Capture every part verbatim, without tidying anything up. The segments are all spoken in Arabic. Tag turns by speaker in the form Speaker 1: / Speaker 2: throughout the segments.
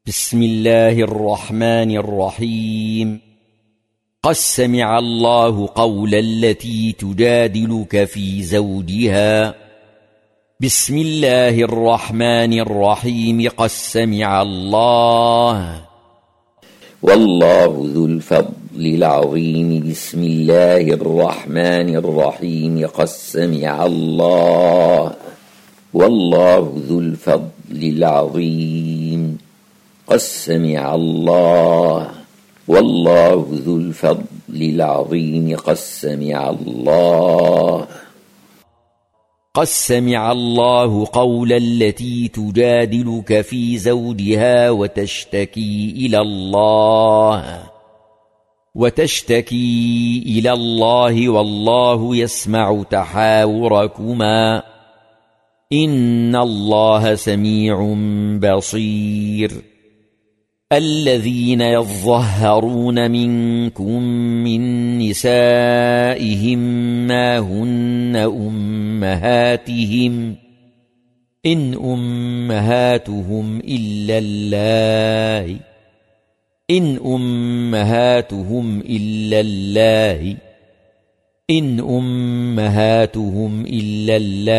Speaker 1: بسم الله الرحمن الرحيم. قد سمع الله قول التي تجادلك في زوجها. بسم الله الرحمن الرحيم. قد سمع الله.
Speaker 2: والله ذو الفضل العظيم. بسم الله الرحمن الرحيم. قد سمع الله. والله ذو الفضل العظيم. قد سمع الله. والله ذو الفضل العظيم. قد سمع الله.
Speaker 1: قد سمع الله قول التي تجادلك في زوجها وتشتكي إلى الله وتشتكي إلى الله والله يسمع تحاوركما إن الله سميع بصير. الذين يظهرون منكم من نسائهم ما هن أمهاتهم إن أمهاتهم إلا الله إن أمهاتهم إلا الله إن أمهاتهم إلا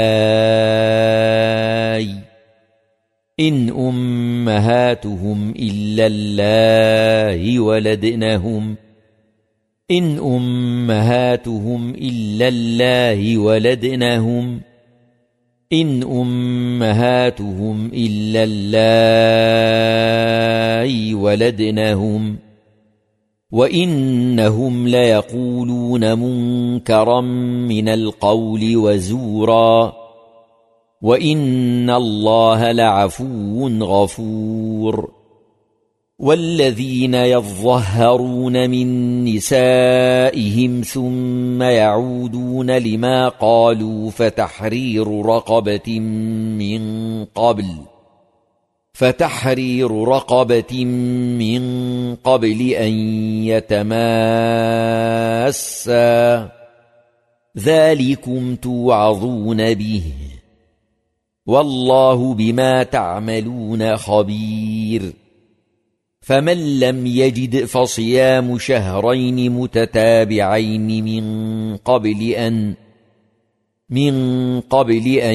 Speaker 1: الله إن أمهاتهم إلا الله ولدنهم إن أمهاتهم إلا الله ولدنهم إن أمهاتهم إلا الله ولدنهم وإنهم ليقولون منكرا من القول وزورا وإن الله لعفو غفور. والذين يظهرون من نسائهم ثم يعودون لما قالوا فتحرير رقبة من قبل فتحرير رقبة من قبل أن يتماسا ذلكم توعظون به والله بما تعملون خبير. فمن لم يجد فصيام شهرين متتابعين من قبل أن من قبل أن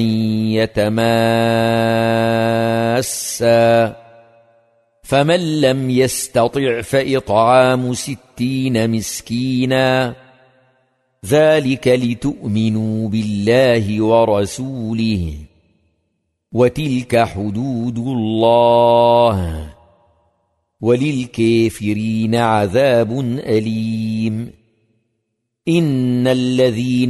Speaker 1: يتماسا فمن لم يستطع فإطعام ستين مسكينا ذلك لتؤمنوا بالله ورسوله وتلك حدود الله وللكافرين عذاب أليم. إن الذين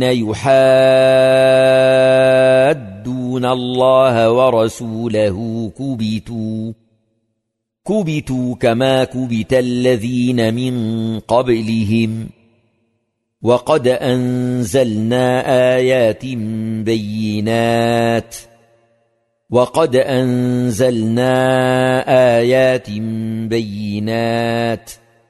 Speaker 1: يحادون الله ورسوله كبتوا كبتوا كما كبت الذين من قبلهم وقد أنزلنا آيات بينات وقد أنزلنا آيات بينات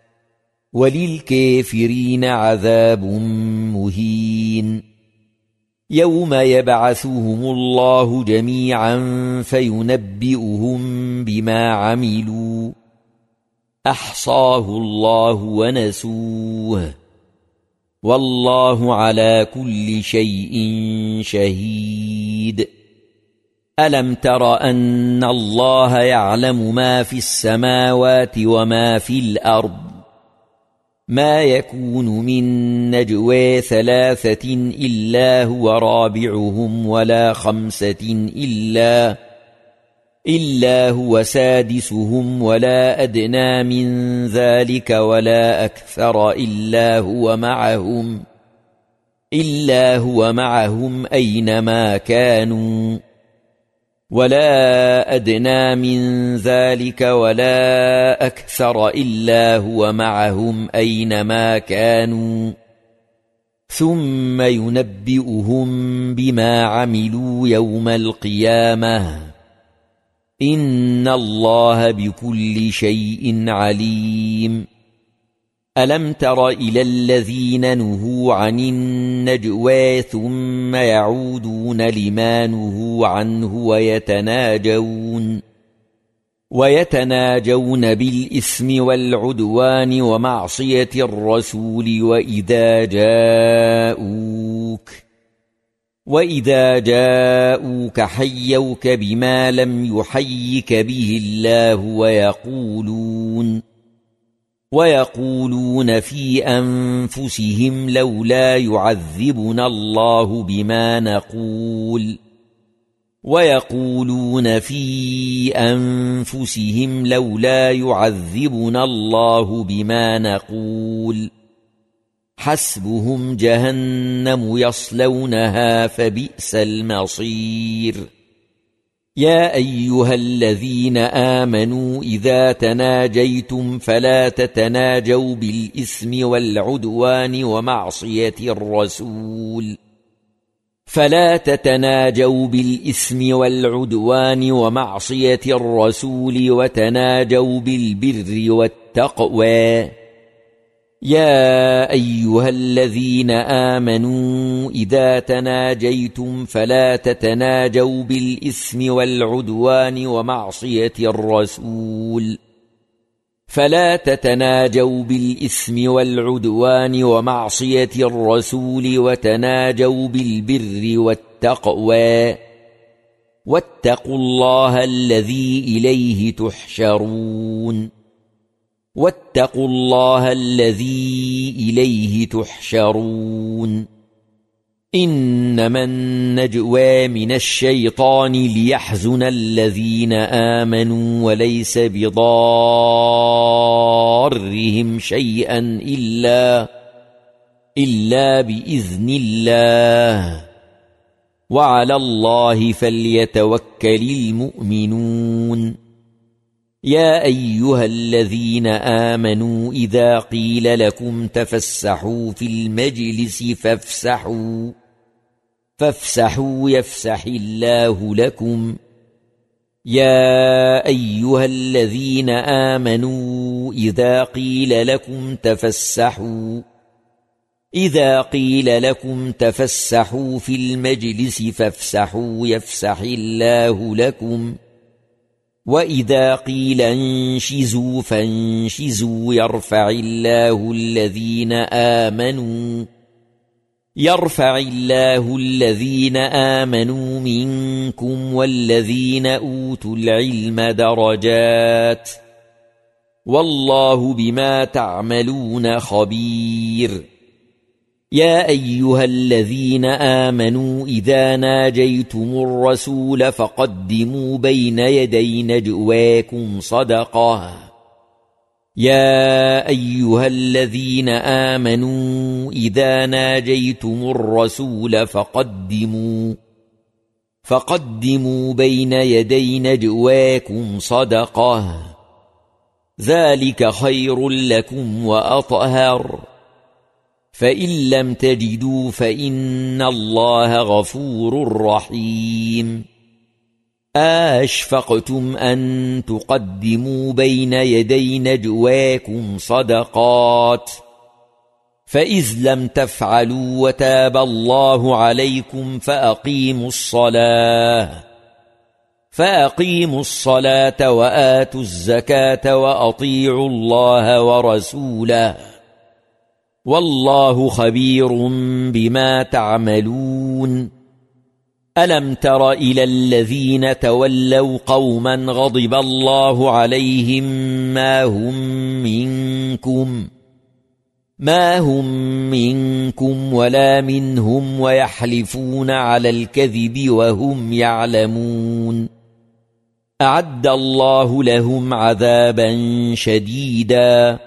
Speaker 1: وللكافرين عذاب مهين. يوم يبعثهم الله جميعا فينبئهم بما عملوا أحصاه الله ونسوه والله على كل شيء شهيد. ألم تر أن الله يعلم ما في السماوات وما في الأرض ما يكون من نجوى ثلاثة إلا هو رابعهم ولا خمسة إلا إلا هو سادسهم ولا أدنى من ذلك ولا أكثر إلا هو معهم إلا هو معهم أينما كانوا ولا أدنى من ذلك ولا أكثر إلا هو معهم أينما كانوا ثم ينبئهم بما عملوا يوم القيامة إن الله بكل شيء عليم. ألم تر إلى الذين نهوا عن النجوى ثم يعودون لما نهوا عنه ويتناجون ويتناجون بالإثم والعدوان ومعصية الرسول وإذا جاءوك وإذا جاءوك حيوك بما لم يحيك به الله ويقولون ويقولون في أنفسهم لولا يعذبنا الله بما نقول ويقولون في أنفسهم لولا يعذبنا الله بما نقول حسبهم جهنم يصلونها فبئس المصير يا أيها الذين آمنوا إذا تناجيتم فلا تتناجوا بالإثم والعدوان ومعصية الرسول فلا تتناجوا بالإثم والعدوان ومعصية الرسول وتناجوا بالبر والتقوى يا أيها الذين آمنوا إذا تناجيتم فلا تتناجوا بالإثم والعدوان ومعصية الرسول فلا تتناجوا بالإثم والعدوان ومعصية الرسول وتناجوا بالبر والتقوى واتقوا الله الذي إليه تحشرون واتقوا الله الذي إليه تحشرون إنما النجوى من الشيطان ليحزن الذين آمنوا وليس بضارهم شيئا إلا إلا بإذن الله وعلى الله فليتوكل المؤمنون يا أيها الذين آمنوا إذا قيل لكم تفسحوا في المجلس فافسحوا فافسحوا يفسح الله لكم يا أيها الذين آمنوا إذا قيل لكم تفسحوا إذا قيل لكم تفسحوا في المجلس فافسحوا يفسح الله لكم وإذا قيل انشزوا فانشزوا يرفع الله الذين آمنوا يرفع الله الذين آمنوا منكم والذين أوتوا العلم درجات والله بما تعملون خبير يا أيها الذين آمنوا إذا ناجيتم الرسول فقدموا بين يدي نجواكم صدقة يا أيها الذين آمنوا إذا ناجيتم الرسول فقدموا فقدموا بين يدي نجواكم صدقة ذلك خير لكم وأطهر فإن لم تجدوا فإن الله غفور رحيم أشفقتم أن تقدموا بين يدي نجواكم صدقات فإذ لم تفعلوا وتاب الله عليكم فأقيموا الصلاة فأقيموا الصلاة وآتوا الزكاة وأطيعوا الله ورسوله والله خبير بما تعملون ألم تر إلى الذين تولوا قوما غضب الله عليهم ما هم منكم ما هم منكم ولا منهم ويحلفون على الكذب وهم يعلمون أعد الله لهم عذابا شديدا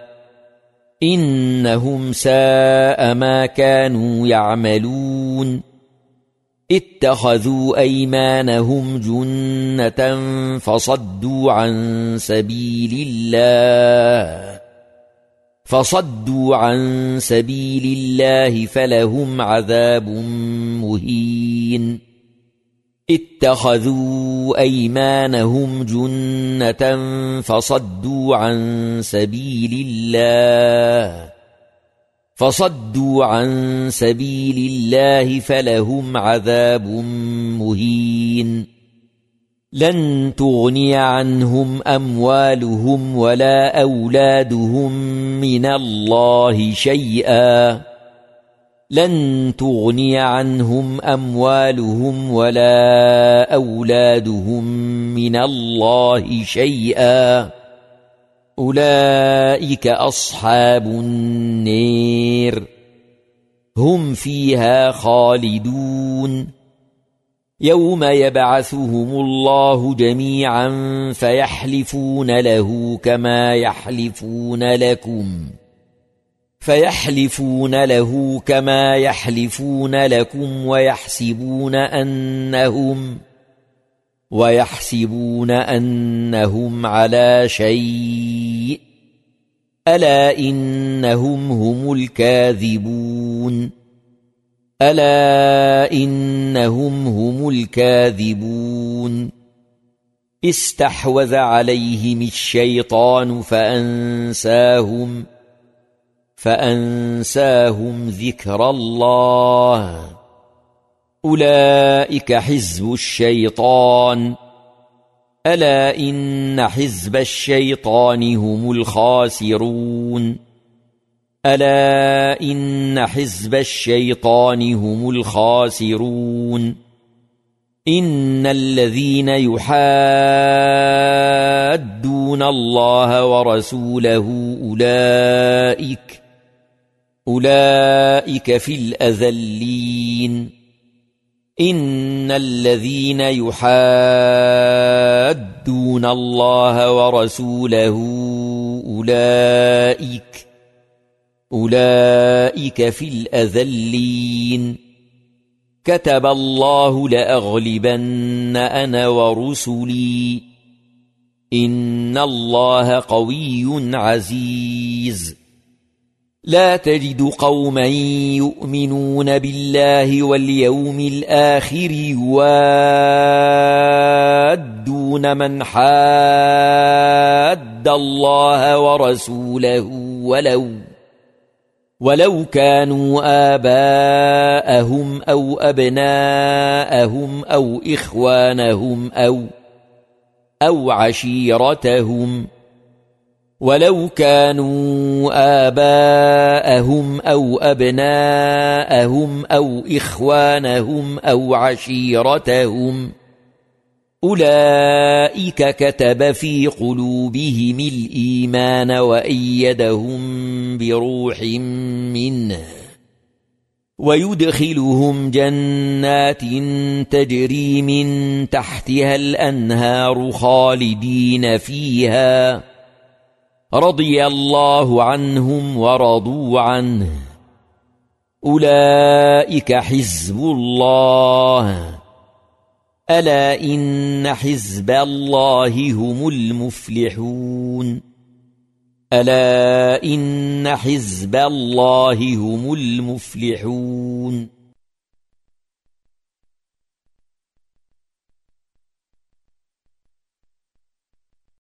Speaker 1: إنهم ساء ما كانوا يعملون اتخذوا أيمانهم جنة فصدوا عن سبيل الله فصدوا عن سبيل الله فلهم عذاب مهين اتخذوا أيمانهم جنة فصدوا عن سبيل الله فصدوا عن سبيل الله فلهم عذاب مهين لن تغني عنهم أموالهم ولا أولادهم من الله شيئا لن تغني عنهم أموالهم ولا أولادهم من الله شيئا أولئك أصحاب النير هم فيها خالدون يوم يبعثهم الله جميعا فيحلفون له كما يحلفون لكم فيحلفون له كما يحلفون لكم ويحسبون أنهم ويحسبون أنهم على شيء ألا إنهم هم الكاذبون ألا إنهم هم الكاذبون استحوذ عليهم الشيطان فأنساهم فأنساهم ذكر الله أولئك حزب الشيطان ألا إن حزب الشيطان هم الخاسرون ألا إن حزب الشيطان هم الخاسرون إن الذين يحادون الله ورسوله أولئك أولئك في الأذلين إن الذين يحادون الله ورسوله أولئك أولئك في الأذلين كتب الله لأغلبن أنا ورسلي إن الله قوي عزيز لا تجد قوما يؤمنون بالله واليوم الآخر يوادون من حاد الله ورسوله ولو ولو كانوا آباءهم أو أبناءهم أو إخوانهم أو أو عشيرتهم ولو كانوا آباءهم أو أبناءهم أو إخوانهم أو عشيرتهم أولئك كتب في قلوبهم الإيمان وأيدهم بروح منه ويدخلهم جنات تجري من تحتها الأنهار خالدين فيها رضي الله عنهم ورضوا عنه أولئك حزب الله ألا إن حزب الله هم المفلحون ألا إن حزب الله هم المفلحون